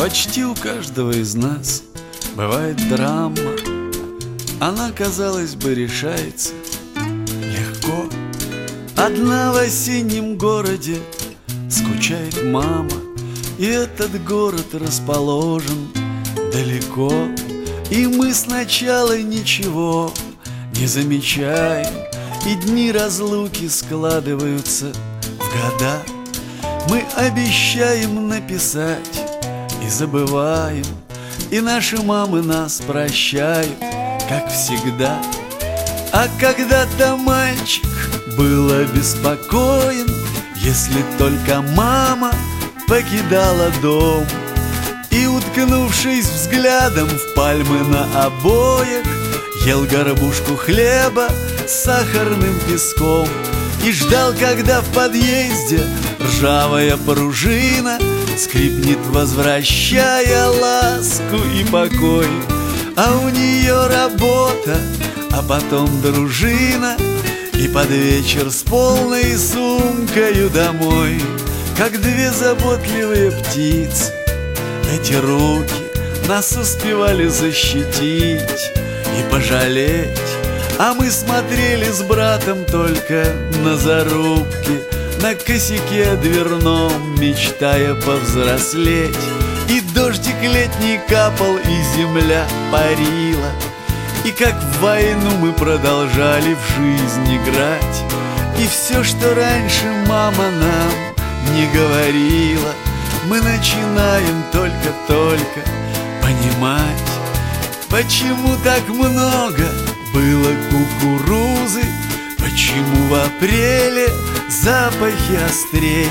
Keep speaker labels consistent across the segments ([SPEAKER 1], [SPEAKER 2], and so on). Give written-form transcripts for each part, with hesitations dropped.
[SPEAKER 1] Почти у каждого из нас бывает драма. Она, казалось бы, решается легко. Одна в осеннем городе скучает мама, и этот город расположен далеко. И мы сначала ничего не замечаем, и дни разлуки складываются в года. Мы обещаем написать и забываем, и наши мамы нас прощают, как всегда. А когда-то мальчик был обеспокоен, если только мама покидала дом. И, уткнувшись взглядом в пальмы на обоях, ел горбушку хлеба с сахарным песком и ждал, когда в подъезде ржавая пружина скрипнет, возвращая ласку и покой. А у нее работа, а потом дружина, и под вечер с полной сумкою домой. Как две заботливые птицы, эти руки нас успевали защитить и пожалеть. А мы смотрели с братом только на зарубки, на косяке дверном, мечтая повзрослеть. И дождик летний капал, и земля парила, и как в войну мы продолжали в жизнь играть. И все, что раньше мама нам не говорила, мы начинаем только-только понимать. Почему так много было кукурузы, почему в апреле запахи острей,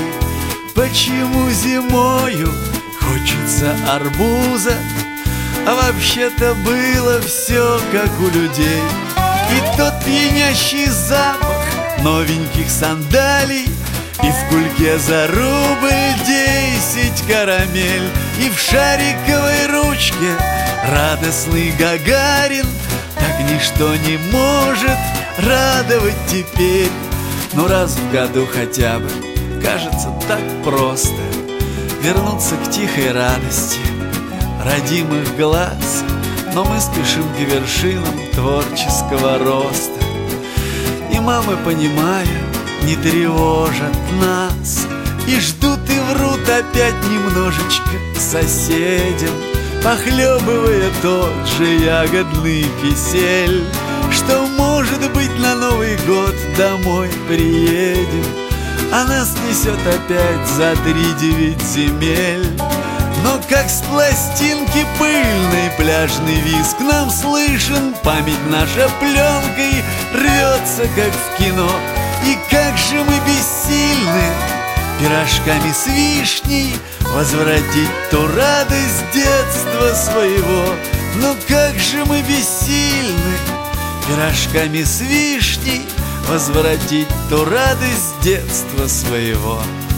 [SPEAKER 1] почему зимою хочется арбуза, а вообще-то было все как у людей. И тот пьянящий запах новеньких сандалий, и в кульке за рубль 10 карамель, и в шариковой ручке радостный Гагарин. Так ничто не может радовать теперь. Но раз в году хотя бы кажется так просто вернуться к тихой радости родимых глаз. Но мы спешим к вершинам творческого роста, и мамы, понимая, не тревожат нас, и ждут и врут опять немножечко соседям, похлебывая тот же ягодный кисель, что, может быть, на Новый год домой приедем, а нас несет опять за 3-9 земель. Но как с пластинки пыльной пляжный визг нам слышен, память наша пленкой рвется, как в кино. И как же мы бессильны пирожками с вишней возвратить ту радость детства своего. Но как же мы бессильны пирожками с вишней возвратить ту радость детства своего.